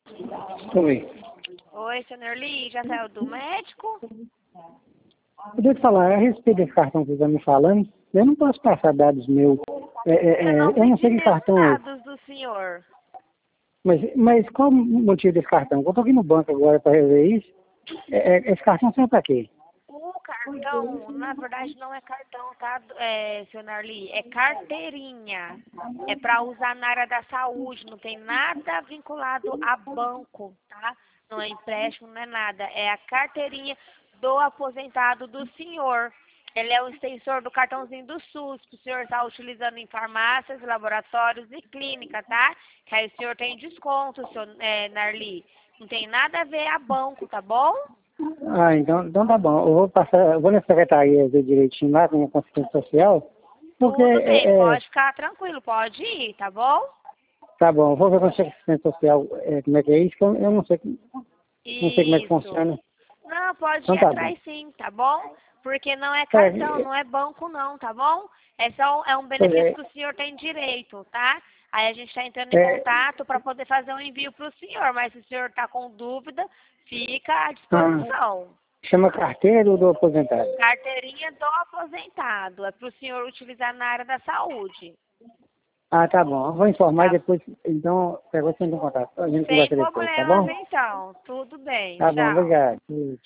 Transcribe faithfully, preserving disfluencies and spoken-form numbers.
Oi. Oi, senhor Lee, já saiu do médico? Eu te falar, a respeito desse cartão que você está me falando, eu não posso passar dados meus. É, é, é, Eu não eu não sei pedi que cartão é esse. dados do senhor. Mas, mas qual o motivo desse cartão? Eu estou aqui no banco agora para resolver isso. É, é, esse cartão serve para quê? O cartão, na verdade, não é cartão, tá, é, senhor Lee? É carteirinha. É para usar na área da saúde, não tem nada vinculado a banco, tá? Não é empréstimo, não é nada. É a carteirinha do aposentado do senhor. Ele é o extensor do cartãozinho do SUS, que o senhor está utilizando em farmácias, laboratórios e clínica, tá? Que aí o senhor tem desconto, senhor é, Narli. Não tem nada a ver a banco, tá bom? Ah, então, então tá bom. Eu vou passar, eu vou na secretaria ver direitinho lá com a minha assistente social, porque Tudo bem, é, é, pode ficar tranquilo, pode ir, tá bom? tá bom, eu vou ver com a assistente social é, como é que é isso, que eu, eu não sei, não sei como é que Isso. funciona. Não, pode Então ir tá bom. atrás sim, tá bom? Porque não é cartão, É, não é banco não, tá bom? É só um, é um pois benefício é, que o senhor tem direito, tá? Aí a gente está entrando em é, contato para poder fazer um envio para o senhor, mas se o senhor está com dúvida, fica à ah, disposição. chama carteiro do aposentado. Carteirinha do aposentado, é para o senhor utilizar na área da saúde. Ah, tá bom. Eu vou informar e Tá? depois, então, pegou sem contato. A gente Sem conversa depois, tá problemas bom? então, tudo bem, Tá bom, tchau. obrigado.